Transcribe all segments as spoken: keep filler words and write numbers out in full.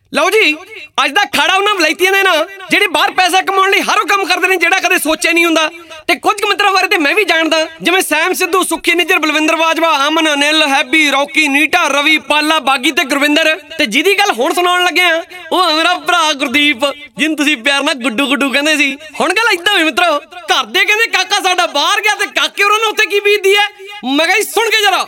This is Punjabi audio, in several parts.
ਲਓ ਜੀ ਅੱਜ ਦਾ ਖਾੜਾ ਉਹਨਾਂ ਵਲਾਇਤੀਆਂ ਨੇ ਨਾ ਜਿਹੜੇ ਬਾਹਰ ਪੈਸਾ ਕਮਾਉਣ ਲਈ ਹਰ ਉਹ ਕੰਮ ਕਰਦੇ ਨੇ ਜਿਹੜਾ ਕਦੇ ਸੋਚਿਆ ਨਹੀਂ ਹੁੰਦਾ। ਤੇ ਕੁਝ ਮਿੱਤਰਾਂ ਬਾਰੇ ਤੇ ਮੈਂ ਵੀ ਜਾਣਦਾ, ਜਿਵੇਂ ਸੈਮ ਸਿੱਧੂ, ਸੁੱਖੀ ਨਿੱਜਰ, ਬਲਵਿੰਦਰ ਬਾਜਵਾ, ਅਮਨ, ਅਨਿਲ, ਹੈਬੀ, ਰੌਕੀ, ਨੀਟਾ, ਰਵੀ, ਪਾਲਾ, ਬਾਗੀ ਤੇ ਗੁਰਵਿੰਦਰ। ਤੇ ਜਿਹਦੀ ਗੱਲ ਹੁਣ ਸੁਣਾਉਣ ਲੱਗੇ ਆ ਉਹ ਮੇਰਾ ਭਰਾ ਗੁਰਦੀਪ, ਜਿਹਨੂੰ ਤੁਸੀਂ ਪਿਆਰ ਨਾਲ ਗੁੱਡੂ ਗੁੱਡੂ ਕਹਿੰਦੇ ਸੀ। ਹੁਣ ਗੱਲ ਏਦਾਂ ਹੋਈ ਮਿੱਤਰੋ, ਘਰ ਦੇ ਕਹਿੰਦੇ ਕਾਕਾ ਸਾਡਾ ਬਾਹਰ ਗਿਆ ਤੇ ਕਾਕੇ ਉਹਨਾਂ ਨੂੰ ਉੱਥੇ ਕੀ ਬੀਤਦੀ ਹੈ। ਮੈਂ ਕਿਹਾ ਸੁਣ ਕੇ ਜਰਾ।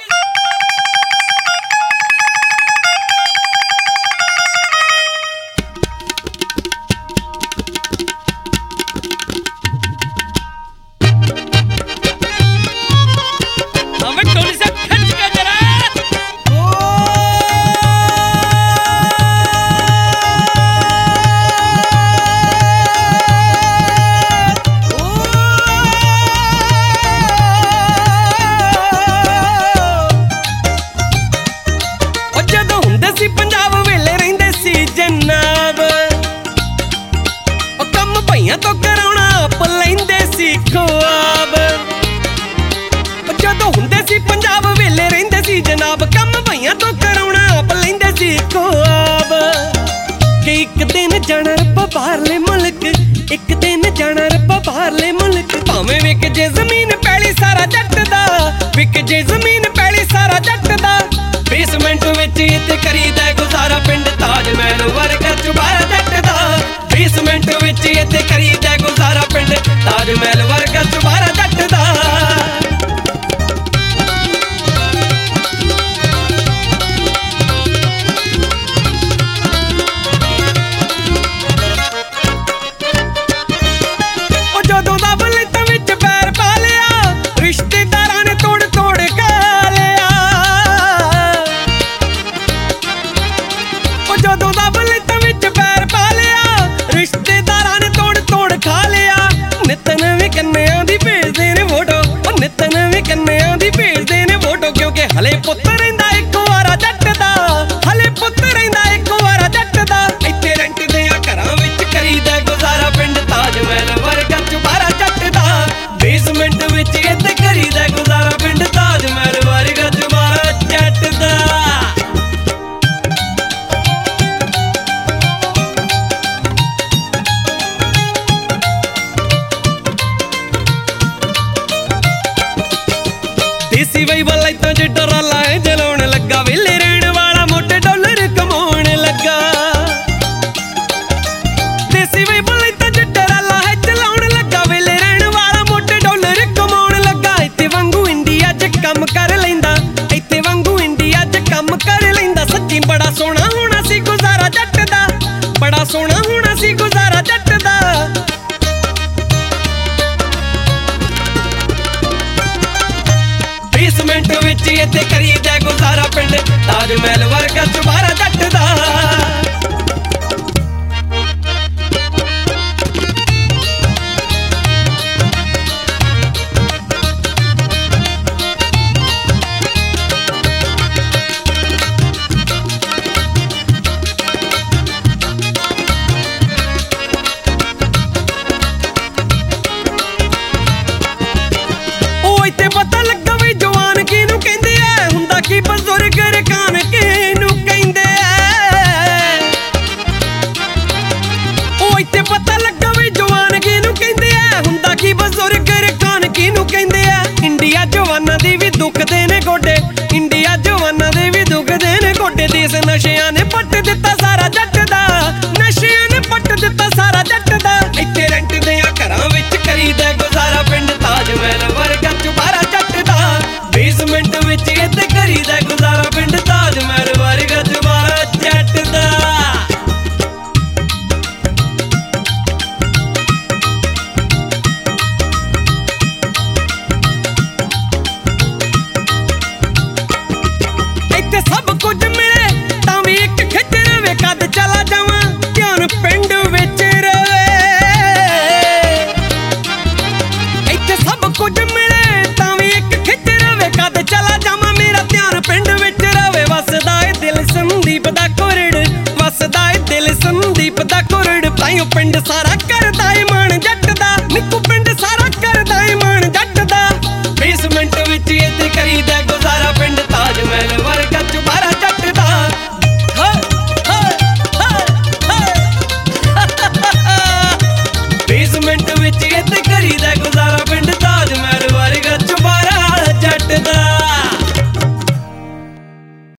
ਪੰਜਾਬ ਵੇਲੇ ਰਹਿੰਦੇ ਸੀ ਜਨਾਬ, ਉਹ ਕੰਮ ਭਈਆਂ ਤੋਂ ਕਰਾਉਣਾ ਆਪ ਲੈਂਦੇ ਸੀ ਖੁਆਬ। ਜਦੋਂ ਹੁੰਦੇ ਸੀ ਪੰਜਾਬ ਵੇਲੇ ਰਹਿੰਦੇ ਸੀ ਜਨਾਬ, ਕੰਮ ਭਈਆਂ ਤੋਂ ਕਰਾਉਣਾ ਆਪ ਲੈਂਦੇ ਸੀ ਖੁਆਬ। ਕਿ ਇੱਕ ਦਿਨ ਜਾਣਾ ਰੱਬਾ ਬਾਹਰਲੇ ਮੁਲਕ, ਇੱਕ ਦਿਨ ਜਾਣਾ ਰੱਬਾ ਬਾਹਰਲੇ ਮੁਲਕ। ਭਾਵੇਂ ਵਿਕ ਜੇ ਜ਼ਮੀਨ ਪੈਲੀ ਸਾਰਾ ਜੱਟ ਦਾ, ਵਿਕ ਜੇ ਜ਼ਮੀਨ ਪੈਲੀ ਸਾਰਾ ਜੱਟ ਦਾ। ਬੇਸਮੈਂਟ ਵਿੱਚ ਇੱਥੇ ਕਰੀਦਾ ਗੁਜ਼ਾਰਾ, ਪਿੰਡ ਤਾਜ ਮਹਿਲ ਵਰਗਾ ਚੁਬਾਰਾ ਜੱਟ ਦਾ। ਬੇਸਮੈਂਟ ਵਿੱਚ ਇੱਥੇ ਕਰੀਦਾ ਗੁਜ਼ਾਰਾ, ਪਿੰਡ ਤਾਜ ਮਹਿਲ ਵਰਗਾ ਚੁਬਾਰਾ ਜੱਟ ਦਾ। ਉਹ ਜਦੋਂ ਦਾ ਬਲੇਤਾਂ ਵਿੱਚ ਪੈਰ ਪਾ ਲਿਆ, ਰਿਸ਼ਤੇਦਾਰਾਂ ਨੇ ਤੋੜ ਤੋੜ ਖਾ ਲਿਆ। ਜਦੋਂ ਦਾ ਬਲੇਤਾਂ ਵਿੱਚ ਪੈਰ ਪਾ ਲਿਆ, ਰਿਸ਼ਤੇਦਾਰਾਂ ਨੇ ਤੋੜ ਤੋੜ ਖਾ ਲਿਆ। ਨਿੱਤ ਨਵੇਂ ਕੰਨਿਆਂ ਦੀ ਭੇਜਦੇ ਨੇ ਫੋਟੋ, ਉਹ ਨਿੱਤ ਨਵੇਂ ਕੰਨਿਆਂ ਦੀ ਭੇਜਦੇ ਨੇ ਫੋਟੋ। ਕਿਉਂਕਿ ਹਲੇ ਪੁੱਤ ਰਹਿੰਦਾ ਇੱਕ ਵਾਰਾ ਜੱਟ ਦਾ, ਹਲੇ ਪੁੱਤ ਰਹਿੰਦਾ ਇੱਕ ਵਾਰਾ ਜੱਟ ਦਾ। ਇੱਥੇ ਰੈਂਟ ਦੇ ਆ ਘਰਾਂ ਵਿੱਚ ਕਰੀਦਾ ਗੁਜ਼ਾਰਾ, ਪਿੰਡ ਤਾਜ ਮਹਿਲ ਵਰਗਾ ਚੁਬਾਰਾ ਜੱਟ ਦਾ। ਬੇਸਮੈਂਟ ਵਿੱਚ ਇੱਥੇ ਕਰੀਦਾ ਗੁਜ਼ਾਰਾ, ਪਿੰਡ ਤਾਜ ਮਹਿਲ ਵਰਗਾ ਚੁਬਾਰਾ ਜੱਟ ਦਾ। ਦੇਸੀ ਬਈ ਵਲਾਇਤਾਂ ਚ ਟਰਾਲਾ ਏ ਜਲਾਉਣ ਲੱਗਾ, ਵੇਲੇ ਰਹਿਣ ਵਾਲਾ ਮੋਟੇ ਡਾਲਰ ਕਮਾਉਣ ਲੱਗਾ। ਦੇਸੀ ਬਈ ਵਲਾਇਤਾਂ ਚ ਟਰਾਲਾ ਏ ਚਲਾਉਣ ਲੱਗਾ, ਵੇਲੇ ਰਹਿਣ ਵਾਲਾ ਮੋਟੇ ਡਾਲਰ ਕਮਾਉਣ ਲੱਗਾ। ਇੱਥੇ ਵਾਂਗੂ ਇੰਡੀਆ ਚ ਕੰਮ ਕਰ ਲੈਂਦਾ, ਇੱਥੇ ਵਾਂਗੂ ਇੰਡੀਆ ਚ ਕੰਮ ਕਰ ਲੈਂਦਾ। ਸੱਚੀ ਬੜਾ ਸੋਹਣਾ ਹੋਣਾ ਸੀ ਗੁਜ਼ਾਰਾ ਜੱਟ ਦਾ, ਬੜਾ ਸੋਹਣਾ ਹੋਣਾ ਸੀ ਗੁਜ਼ਾਰਾ ਜੱਟ ਦਾ। ਬੇਸਮੈਂਟ ਵਿੱਚ ਇੱਥੇ ਕਰੀਦਾ ਗੁਜ਼ਾਰਾ, ਪਿੰਡ ਤਾਜ ਮਹਿਲ ਵਰਗਾ ਚੁਬਾਰਾ ਜੱਟ ਦਾ। ਉਹ ਇੱਥੇ ਪਤਾ ਲੱਗਾ ਵੀ ਜਵਾਨ ਕਿਹਨੂੰ ਕਹਿੰਦੇ ਐ, ਹੁੰਦਾ ਕੀ ਬਜ਼ੁਰਗ ਰਕਾਨ ਕਿਹਨੂੰ ਕਹਿੰਦੇ ਐ। ਉਹ ਇੱਥੇ ਪਤਾ ਲੱਗਾ ਵੀ ਜਵਾਨ ਕਿਹਨੂੰ ਕਹਿੰਦੇ ਐ, ਹੁੰਦਾ ਕੀ ਬਜ਼ੁਰਗ ਰਕਾਨ ਕਿਹਨੂੰ ਕਹਿੰਦੇ ਐ। ਇੰਡੀਆ ਜਵਾਨਾਂ ਦੀ ਵੀ ਦੁਖਦੇ ਨੇ ਗੋਡੇ, ਇੰਡੀਆ ਜਵਾਨਾਂ ਦੇ ਵੀ ਦੁਖਦੇ ਨੇ ਗੋਡੇ। ਦੇਸ ਨਸ਼ਿਆਂ ਨੇ ਪੱਟ ਦਿੱਤਾ ਸਾਰਾ ਜੱਟ ਦਾ, ਨਸ਼ਿਆਂ ਨੇ ਪੱਟ ਦਿੱਤਾ ਸਾਰਾ ਜੱਟ ਦਾ। ਇੱਥੇ ਰੈਂਟ ਦੇ ਆ ਘਰਾਂ ਵਿੱਚ ਕਰੀਦਾ ਗੁਜ਼ਾਰਾ, ਪਿੰਡ ਤਾਜ ਮਹਿਲ ਵਰਗਾ ਚੁਬਾਰਾ ਜੱਟ ਦਾ। ਬੇਸਮੈਂਟ ਵਿੱਚ ਇੱਥੇ ਕਰੀਦਾ ਗੁਜ਼ਾਰਾ, ਪਿੰਡ ਤਾਜ ਮਹਿਲ ਵਰਗਾ ਚੁਬਾਰਾ ਜੱਟ ਦਾ। ਇੱਥੇ ਸਭ ਕੁਝ ਮਿਲੇ ਤਾਂ ਵੀ ਇੱਕ ਖਿੱਚ ਰਵੇ, ਕਦ ਚਲਾ ਜਾਵਾਂ ਧਿਆਨ ਪਿੰਡ ਵਿੱਚ ਰਵੇ। ਇੱਥੇ ਸਭ ਕੁਝ ਮਿਲੇ ਤਾਂ ਵੀ ਇੱਕ ਖਿੱਚ ਰਵੇ, ਕਦ ਚਲਾ ਜਾਵਾਂ ਮੇਰਾ ਧਿਆਨ ਪਿੰਡ ਵਿੱਚ ਰਵੇ। ਵਸਦਾ ਏ ਦਿਲ ਸੰਦੀਪ ਦਾ ਕੁਰੜ, ਵਸਦਾ ਏ ਦਿਲ ਸੰਦੀਪ ਦਾ ਕੁਰੜ। ਤਾਈਓ ਪਿੰਡ ਸਾਰਾ ਕਰਦਾ ਏ ਮਾਣ ਜੱਟ